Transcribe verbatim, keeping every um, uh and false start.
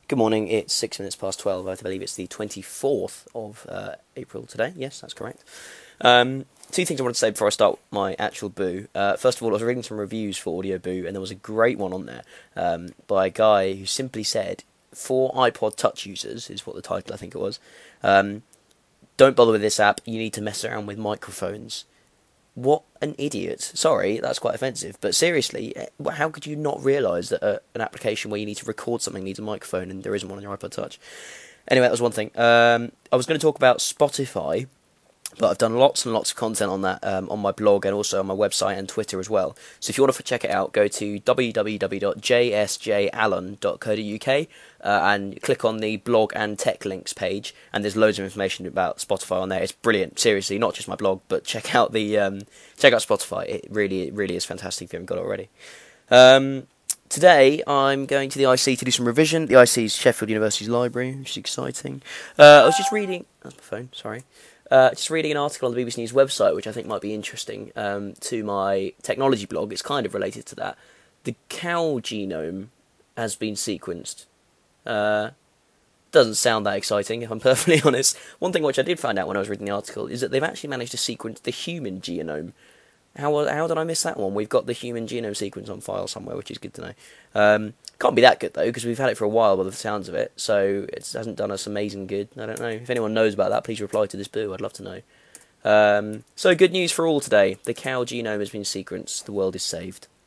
Good morning. It's six minutes past twelve. I believe it's the twenty-fourth of uh, April today. Yes, that's correct. Um, two things I wanted to say before I start my actual boo. Uh, first of all, I was reading some reviews for Audio Boo, and there was a great one on there um, by a guy who simply said, for iPod Touch users, is what the title I think it was, um, don't bother with this app, you need to mess around with microphones. What an idiot. Sorry, that's quite offensive, but seriously, eh, how could you not realise that uh, an application where you need to record something needs a microphone and there isn't one on your iPod Touch? Anyway, that was one thing. Um, I was going to talk about Spotify, but I've done lots and lots of content on that um, on my blog and also on my website and Twitter as well. So if you want to check it out, go to w w w dot j s j allen dot co dot u k uh, and click on the blog and tech links page, and there's loads of information about Spotify on there. It's brilliant, seriously, not just my blog, but check out the um, check out Spotify. It really, it really is fantastic if you haven't got it already. Um, Today, I'm going to the I C to do some revision. The I C is Sheffield University's library, which is exciting. Uh, I was just reading... That's my phone, sorry. Uh, just reading an article on the B B C News website, which I think might be interesting um, to my technology blog. It's kind of related to that. The cow genome has been sequenced. Uh, doesn't sound that exciting, if I'm perfectly honest. One thing which I did find out when I was reading the article is that they've actually managed to sequence the human genome. How how did I miss that one? We've got the human genome sequence on file somewhere, which is good to know. Um, can't be that good, though, because we've had it for a while by the sounds of it, so it hasn't done us amazing good. I don't know. If anyone knows about that, please reply to this boo. I'd love to know. Um, so, good news for all today. The cow genome has been sequenced. The world is saved.